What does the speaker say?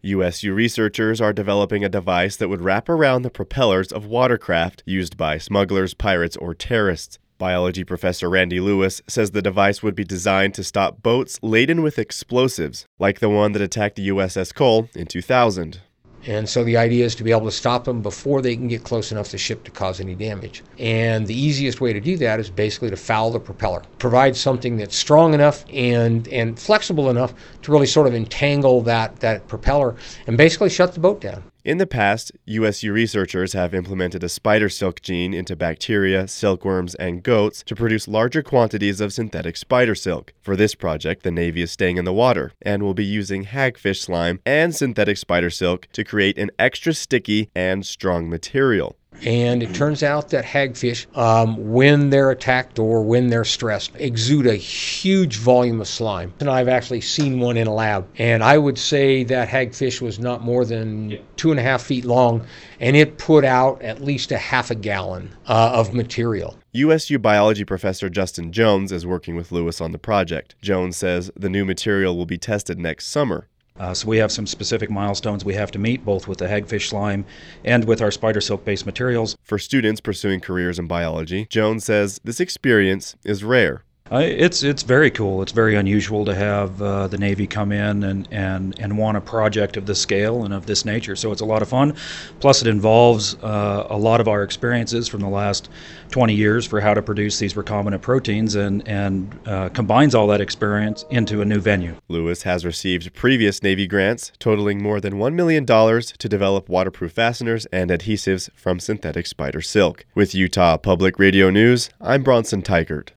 USU researchers are developing a device that would wrap around the propellers of watercraft used by smugglers, pirates, or terrorists. Biology professor Randy Lewis says the device would be designed to stop boats laden with explosives, like the one that attacked the USS Cole in 2000. And so the idea is to be able to stop them before they can get close enough to the ship to cause any damage. And the easiest way to do that is basically to foul the propeller. Provide something that's strong enough and flexible enough to really sort of entangle that propeller and basically shut the boat down. In the past, USU researchers have implemented a spider silk gene into bacteria, silkworms, and goats to produce larger quantities of synthetic spider silk. For this project, the Navy is staying in the water and will be using hagfish slime and synthetic spider silk to create an extra sticky and strong material. And it turns out that hagfish, when they're attacked or when they're stressed, exude a huge volume of slime. And I've actually seen one in a lab. And I would say that hagfish was not more than 2.5 feet long, and it put out at least a half a gallon of material. USU biology professor Justin Jones is working with Lewis on the project. Jones says the new material will be tested next summer. So we have some specific milestones we have to meet, both with the hagfish slime and with our spider silk-based materials. For students pursuing careers in biology, Jones says this experience is rare. It's very cool. It's very unusual to have the Navy come in and want a project of this scale and of this nature. So it's a lot of fun. Plus, it involves a lot of our experiences from the last 20 years for how to produce these recombinant proteins and combines all that experience into a new venue. Lewis has received previous Navy grants totaling more than $1 million to develop waterproof fasteners and adhesives from synthetic spider silk. With Utah Public Radio News, I'm Bronson Teichert.